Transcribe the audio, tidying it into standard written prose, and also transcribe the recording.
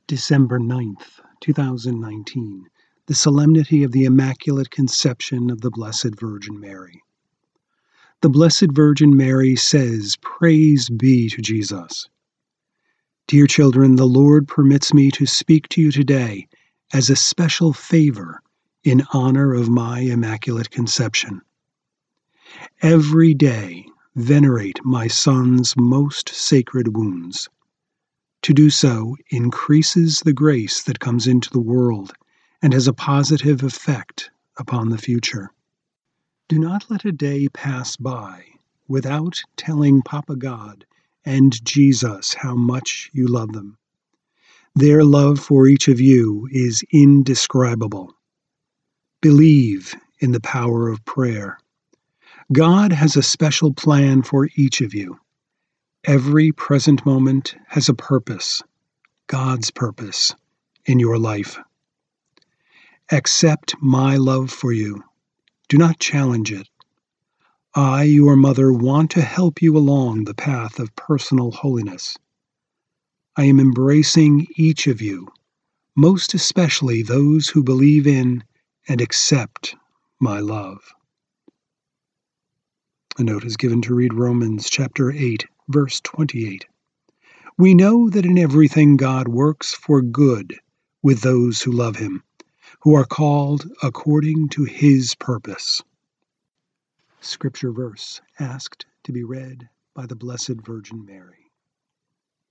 December 9th, 2019, the Solemnity of the Immaculate Conception of the Blessed Virgin Mary. The Blessed Virgin Mary says, "Praise be to Jesus." Dear children, the Lord permits me to speak to you today as a special favor in honor of my Immaculate Conception. Every day, venerate my Son's most sacred wounds. To do so increases the grace that comes into the world and has a positive effect upon the future. Do not let a day pass by without telling Papa God and Jesus how much you love them. Their love for each of you is indescribable. Believe in the power of prayer. God has a special plan for each of you. Every present moment has a purpose, God's purpose, in your life. Accept my love for you. Do not challenge it. I, your mother, want to help you along the path of personal holiness. I am embracing each of you, most especially those who believe in and accept my love. A note is given to read Romans chapter 8, verse 28. We know that in everything God works for good with those who love him, who are called according to his purpose. Scripture verse asked to be read by the Blessed Virgin Mary.